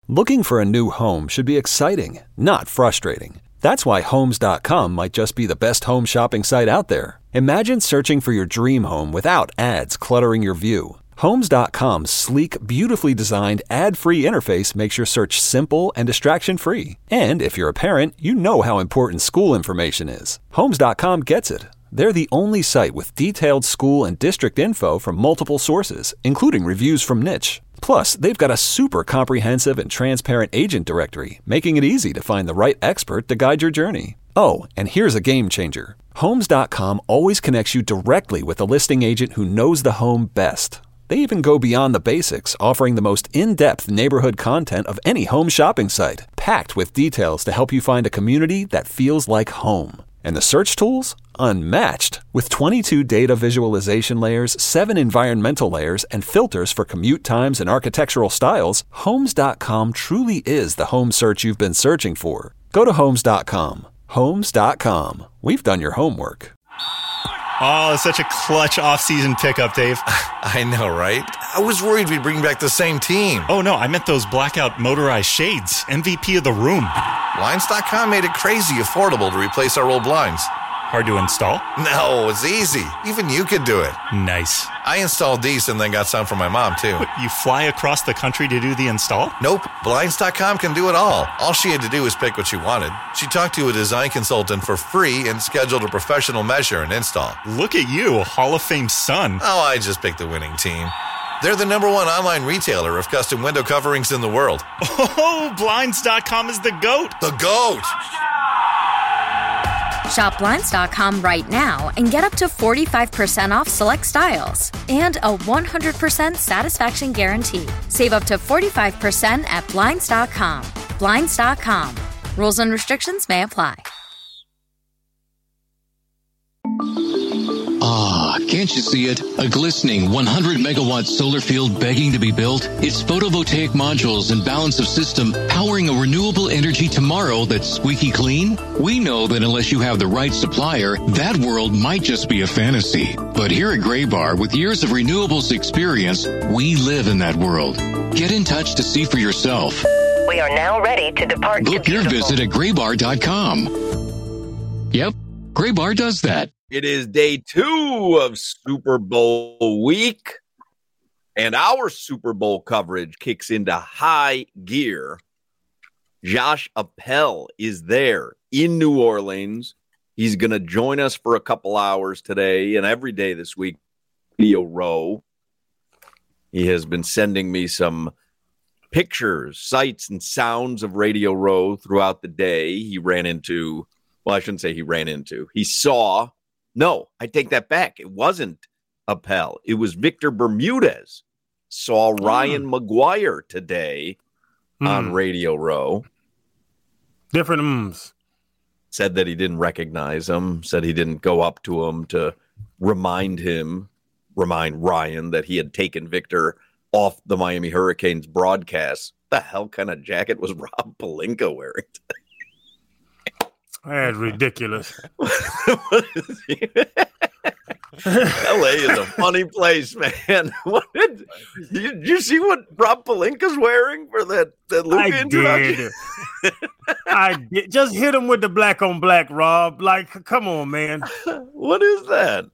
Looking for a new home should be exciting, not frustrating. That's why Homes.com might just be the best home shopping site out there. Imagine searching for your dream home without ads cluttering your view. Homes.com's sleek, beautifully designed, ad-free interface makes your search simple and distraction-free. And if you're a parent, you know how important school information is. Homes.com gets it. They're the only site with detailed school and district info from multiple sources, including reviews from Niche. Plus, they've got a super comprehensive and transparent agent directory, making it easy to find the right expert to guide your journey. Oh, and here's a game changer. Homes.com always connects you directly with a listing agent who knows the home best. They even go beyond the basics, offering the most in-depth neighborhood content of any home shopping site, packed with details to help you find a community that feels like home. And the search tools? Unmatched. With 22 data visualization layers, 7 environmental layers, and filters for commute times and architectural styles, Homes.com truly is the home search you've been searching for. Go to Homes.com. Homes.com. We've done your homework. Oh, it's such a clutch off-season pickup, Dave. I know, right? I was worried we'd bring back the same team. Oh, no, I meant those blackout motorized shades. MVP of the room. Blinds.com made it crazy affordable to replace our old blinds. Hard to install? No, it's easy. Even you could do it. Nice. I installed these and then got some for my mom, too. You fly across the country to do the install? Nope. Blinds.com can do it all. All she had to do was pick what she wanted. She talked to a design consultant for free and scheduled a professional measure and install. Look at you, a Hall of Fame son. Oh, I just picked the winning team. They're the #1 online retailer of custom window coverings in the world. Oh, Blinds.com is the GOAT. The GOAT! Shop Blinds.com right now and get up to 45% off select styles and a 100% satisfaction guarantee. Save up to 45% at Blinds.com. Blinds.com. Rules and restrictions may apply. Ah, can't you see it? A glistening 100-megawatt solar field begging to be built? Its photovoltaic modules and balance of system powering a renewable energy tomorrow that's squeaky clean? We know that unless you have the right supplier, that world might just be a fantasy. But here at Graybar, with years of renewables experience, we live in that world. Get in touch to see for yourself. We are now ready to depart. Book your visit at graybar.com. Yep, Graybar does that. It is day 2 of Super Bowl week, and our Super Bowl coverage kicks into high gear. Josh Appel is there in New Orleans. He's going to join us for a couple hours today and every day this week. Radio Row. He has been sending me some pictures, sights, and sounds of Radio Row throughout the day. He saw. No, I take that back. It wasn't Appel. It was Victor Bermudez. Saw Ryan McGuire today on Radio Row. Different ums. Said that he didn't recognize him. Said he didn't go up to him to remind Ryan that he had taken Victor off the Miami Hurricanes broadcast. The hell kind of jacket was Rob Pelinka wearing today? That's ridiculous. LA is a funny place, man. Did you see what Rob Pelinka's wearing for that Luka introduction? I did. Just hit him with the black on black, Rob. Like, come on, man. What is that?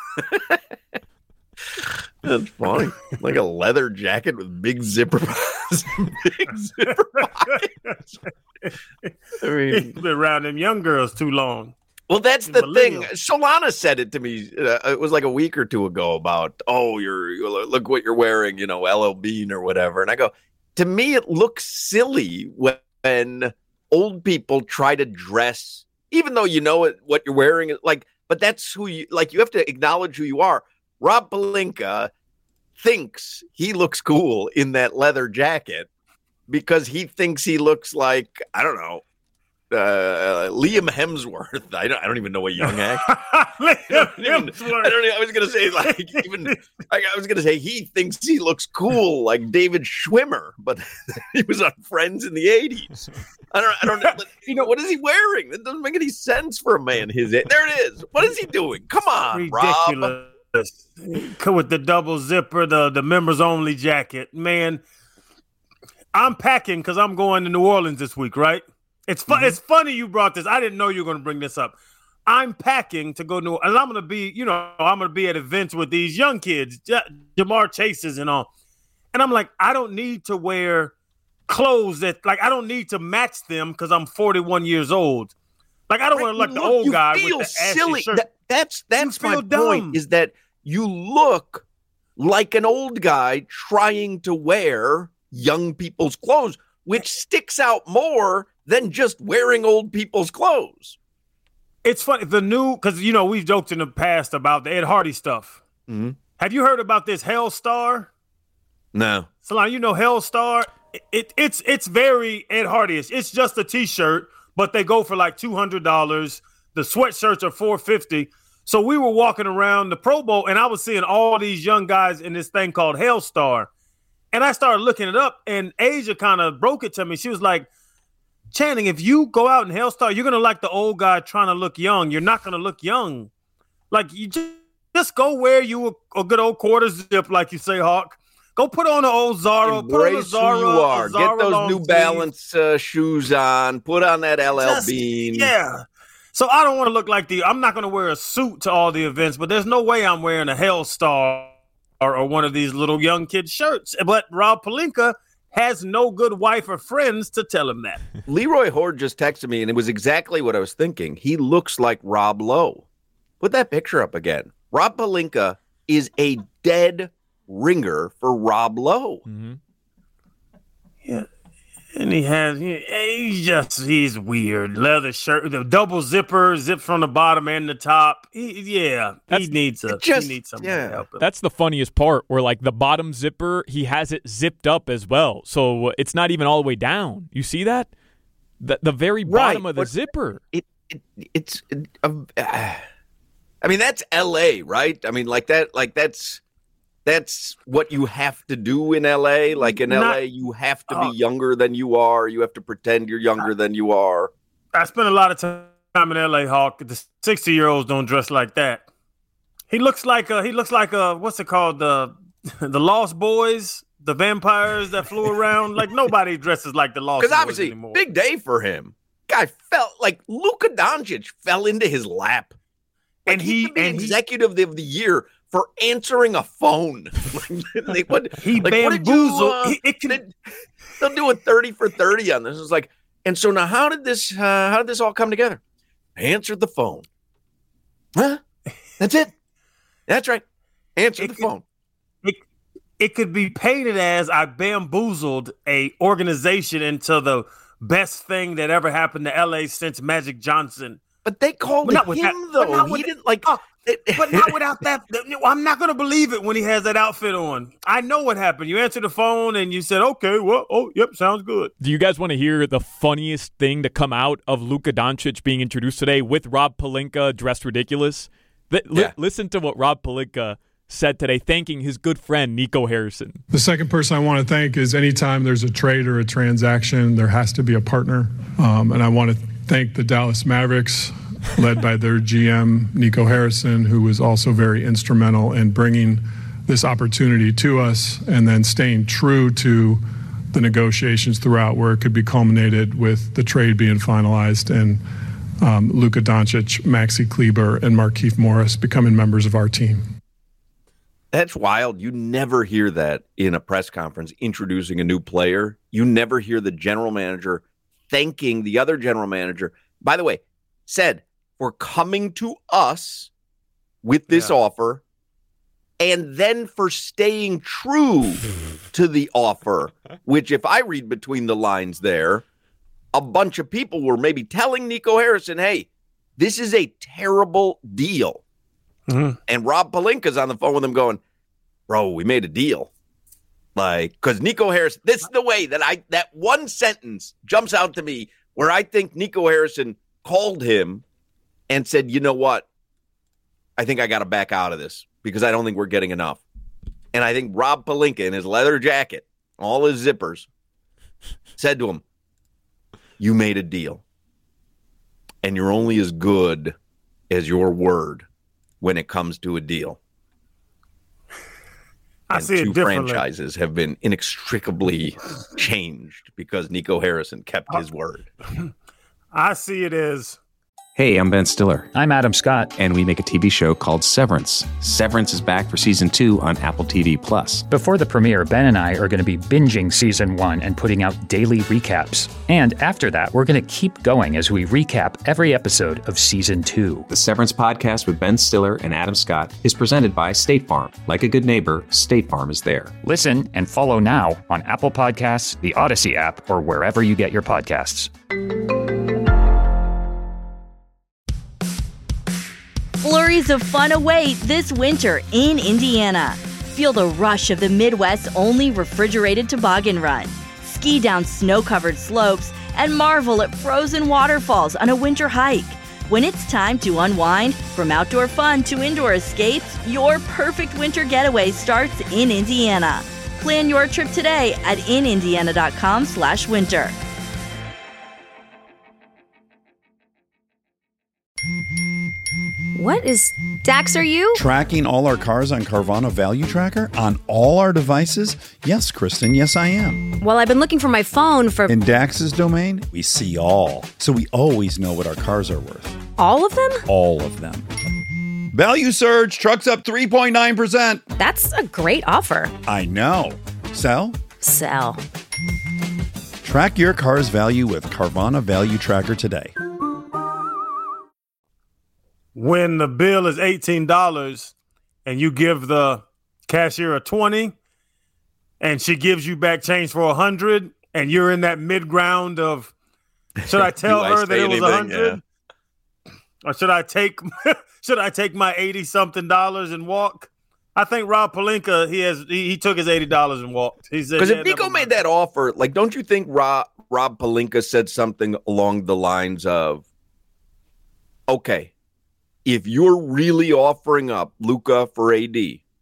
That's funny. Like a leather jacket with big zipper pockets. I mean, he's been around them young girls too long. Well, that's the thing. Solana said it to me. It was like a week or two ago about, look what you're wearing, LL Bean or whatever. And I go, to me, it looks silly when old people try to dress, even though you know what you're wearing. But that's who you have to acknowledge who you are. Rob Pelinka thinks he looks cool in that leather jacket because he thinks he looks like, I don't know, Liam Hemsworth. I don't even know a young actor. I was gonna say he thinks he looks cool like David Schwimmer, but he was on Friends in the 80s. I don't know. What is he wearing? That doesn't make any sense for a man his age. There it is. What is he doing? Come on, ridiculous. Rob. With the double zipper, the members only jacket, man. I'm packing because I'm going to New Orleans this week, right? It's It's funny you brought this. I didn't know you were going to bring this up. I'm packing to go to New Orleans. And I'm going to be, I'm going to be at events with these young kids, Jamar Chases and all. And I'm like, I don't need to wear clothes that, like, I don't need to match them because I'm 41 years old. Like, I don't want to look the old guy with the silly shirt. That's my point, is that you look like an old guy trying to wear young people's clothes, which sticks out more than just wearing old people's clothes. It's funny, because, we've joked in the past about the Ed Hardy stuff. Mm-hmm. Have you heard about this Hellstar? No. Salon, Hellstar? It's very Ed Hardy-ish. It's just a T-shirt, but they go for like $200. The sweatshirts are $450. So we were walking around the Pro Bowl, and I was seeing all these young guys in this thing called Hellstar. And I started looking it up, and Asia kind of broke it to me. She was like, Channing, if you go out in Hellstar, you're going to like the old guy trying to look young. You're not going to look young. Like, you just go wear you a good old quarter zip, like you say, Hawk. Go put on an old Zara. Embrace who you are. Get those New Balance shoes on. Put on that LL Bean. Yeah. So I don't want to look like I'm not going to wear a suit to all the events, but there's no way I'm wearing a Hellstar or one of these little young kid shirts. But Rob Pelinka has no good wife or friends to tell him that. Leroy Horde just texted me, and it was exactly what I was thinking. He looks like Rob Lowe. Put that picture up again. Rob Pelinka is a dead ringer for Rob Lowe. Mm-hmm. Yeah. And he's weird. Leather shirt, the double zipper, zip from the bottom and the top. He needs somebody to help him. That's the funniest part, where like the bottom zipper, he has it zipped up as well. So it's not even all the way down. You see that? The very bottom of the zipper. It's I mean, that's LA, right? I mean, that's what you have to do in LA. Like in LA, you have to be younger than you are. You have to pretend you're younger than you are. I spent a lot of time in LA, Hawk. The 60-year-olds don't dress like that. He looks like what's it called? The Lost Boys, the vampires that flew around. Like, nobody dresses like the Lost Boys obviously, anymore. Big day for him. Guy felt like Luka Doncic fell into his lap. Like, and he executive of the year for answering a phone. He bamboozled. They'll do a 30 for 30 on this. It's like, and so now how did this all come together? I answered the phone. Huh? That's it. That's right. Answer the phone. It could be painted as I bamboozled a organization into the best thing that ever happened to LA since Magic Johnson. But they called him, though. He didn't like... but not without that. I'm not going to believe it when he has that outfit on. I know what happened. You answered the phone and you said, okay, well, yep, sounds good. Do you guys want to hear the funniest thing to come out of Luka Doncic being introduced today with Rob Pelinka dressed ridiculous? Listen to what Rob Pelinka said today, thanking his good friend, Nico Harrison. The second person I want to thank is anytime there's a trade or a transaction, there has to be a partner. And I want to thank the Dallas Mavericks, led by their GM, Nico Harrison, who was also very instrumental in bringing this opportunity to us and then staying true to the negotiations throughout, where it could be culminated with the trade being finalized and Luka Doncic, Maxi Kleber, and Markieff Morris becoming members of our team. That's wild. You never hear that in a press conference introducing a new player. You never hear the general manager thanking the other general manager. By the way, said, for coming to us with this offer, and then for staying true to the offer, which, if I read between the lines there, a bunch of people were maybe telling Nico Harrison, hey, this is a terrible deal. Mm-hmm. And Rob Pelinka's on the phone with him going, bro, we made a deal. Like, because Nico Harrison, this is the way that one sentence jumps out to me where I think Nico Harrison called him and said, you know what? I think I got to back out of this because I don't think we're getting enough. And I think Rob Pelinka in his leather jacket, all his zippers, said to him, you made a deal. And you're only as good as your word when it comes to a deal. And two franchises have been inextricably changed because Nico Harrison kept his word. I see it as... Hey, I'm Ben Stiller. I'm Adam Scott. And we make a TV show called Severance. Severance is back for season 2 on Apple TV+. Before the premiere, Ben and I are going to be binging season 1 and putting out daily recaps. And after that, we're going to keep going as we recap every episode of season 2. The Severance podcast with Ben Stiller and Adam Scott is presented by State Farm. Like a good neighbor, State Farm is there. Listen and follow now on Apple Podcasts, the Odyssey app, or wherever you get your podcasts. Flurries of fun await this winter in Indiana. Feel the rush of the Midwest's only refrigerated toboggan run. Ski down snow-covered slopes and marvel at frozen waterfalls on a winter hike. When it's time to unwind, from outdoor fun to indoor escapes, your perfect winter getaway starts in Indiana. Plan your trip today at inindiana.com/winter. What is Dax, are you? Tracking all our cars on Carvana Value Tracker on all our devices? Yes, Kristen, yes I am. Well, I've been looking for my phone for... In Dax's domain, we see all. So we always know what our cars are worth. All of them? All of them. Value surge, trucks up 3.9%. That's a great offer. I know. Sell? Sell. Track your car's value with Carvana Value Tracker today. When the bill is $18 and you give the cashier a $20 and she gives you back change for $100 and you're in that mid-ground of, should I tell her that it was $100? Yeah. Or should I take my $80-something and walk? I think Rob Pelinka, he took his $80 and walked. He said, because if Nico made that offer, like, don't you think Rob Pelinka said something along the lines of, okay, if you're really offering up Luka for AD,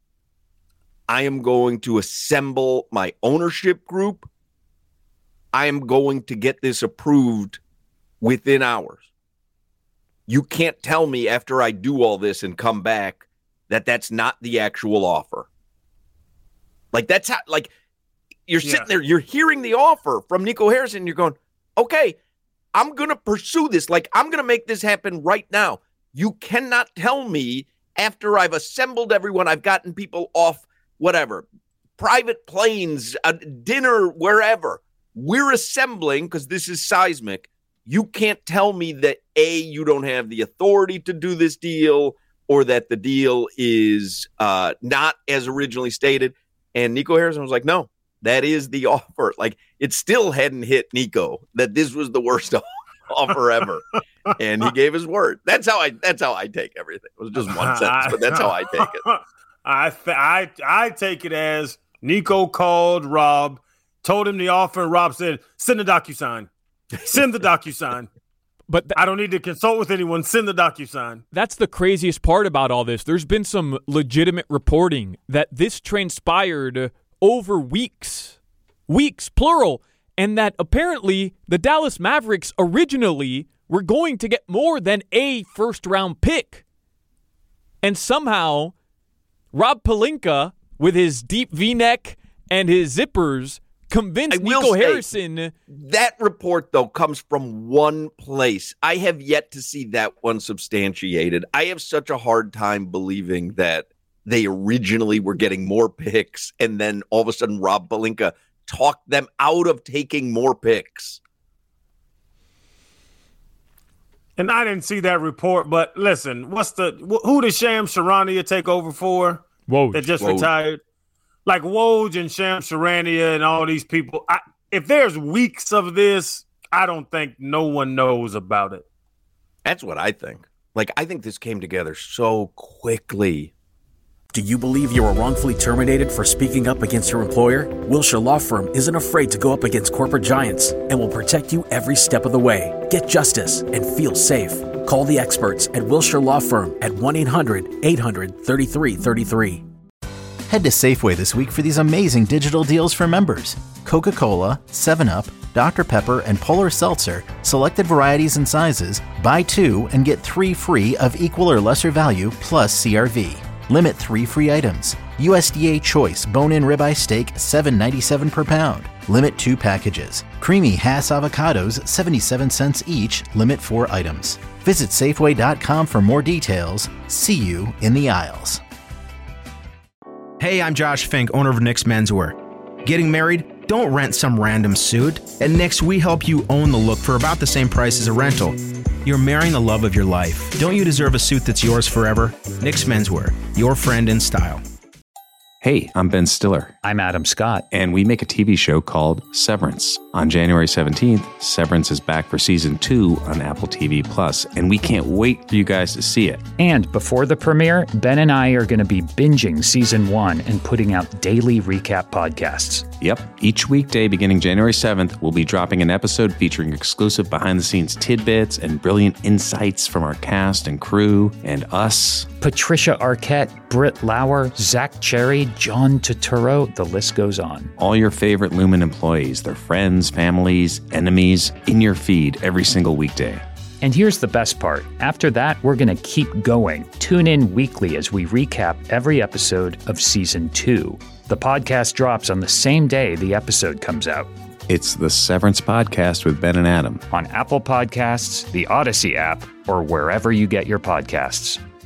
I am going to assemble my ownership group. I am going to get this approved within hours. You can't tell me after I do all this and come back that that's not the actual offer. Like, that's how, like, you're sitting there, you're hearing the offer from Nico Harrison, and you're going, okay, I'm going to pursue this. Like, I'm going to make this happen right now. You cannot tell me after I've assembled everyone, I've gotten people off whatever, private planes, dinner, wherever. We're assembling because this is seismic. You can't tell me that, A, you don't have the authority to do this deal or that the deal is not as originally stated. And Nico Harrison was like, no, that is the offer. Like, it still hadn't hit Nico that this was the worst offer ever. And he gave his word. That's how I take everything. It was just one sentence, but that's how I take it. I take it as Nico called Rob, told him the offer, and Rob said, send the DocuSign. Send the DocuSign. But I don't need to consult with anyone. Send the DocuSign. That's the craziest part about all this. There's been some legitimate reporting that this transpired over weeks, plural, and that apparently the Dallas Mavericks originally were going to get more than a first-round pick. And somehow, Rob Pelinka, with his deep V-neck and his zippers, convinced Nico Harrison. That report, though, comes from one place. I have yet to see that one substantiated. I have such a hard time believing that they originally were getting more picks, and then all of a sudden Rob Pelinka talked them out of taking more picks. And I didn't see that report, but listen, who did Shams Charania take over for? Woj. That just retired? Like Woj and Shams Charania and all these people. If there's weeks of this, I don't think no one knows about it. That's what I think. Like, I think this came together so quickly. Do you believe you were wrongfully terminated for speaking up against your employer? Wilshire Law Firm isn't afraid to go up against corporate giants and will protect you every step of the way. Get justice and feel safe. Call the experts at Wilshire Law Firm at 1-800-800-3333. Head to Safeway this week for these amazing digital deals for members. Coca-Cola, 7-Up, Dr. Pepper, and Polar Seltzer, selected varieties and sizes, buy 2 and get 3 free of equal or lesser value plus CRV. Limit 3 free items. USDA Choice bone-in ribeye steak, $7.97 per pound. Limit 2 packages. Creamy Hass avocados, 77 cents each. Limit 4 items. Visit Safeway.com for more details. See you in the aisles. Hey, I'm Josh Fink, owner of Nick's Menswear. Getting married? Don't rent some random suit. At Nick's, we help you own the look for about the same price as a rental. You're marrying the love of your life. Don't you deserve a suit that's yours forever? Nick's Menswear, your friend in style. Hey, I'm Ben Stiller. I'm Adam Scott. And we make a TV show called Severance. On January 17th, Severance is back for season 2 on Apple TV+, and we can't wait for you guys to see it. And before the premiere, Ben and I are going to be binging season 1 and putting out daily recap podcasts. Yep. Each weekday beginning January 7th, we'll be dropping an episode featuring exclusive behind-the-scenes tidbits and brilliant insights from our cast and crew and us. Patricia Arquette, Britt Lauer, Zach Cherry, John Turturro, the list goes on. All your favorite Lumen employees, their friends, families, enemies, in your feed every single weekday. And here's the best part. After that, we're going to keep going. Tune in weekly as we recap every episode of Season 2. The podcast drops on the same day the episode comes out. It's the Severance Podcast with Ben and Adam. On Apple Podcasts, the Odyssey app, or wherever you get your podcasts.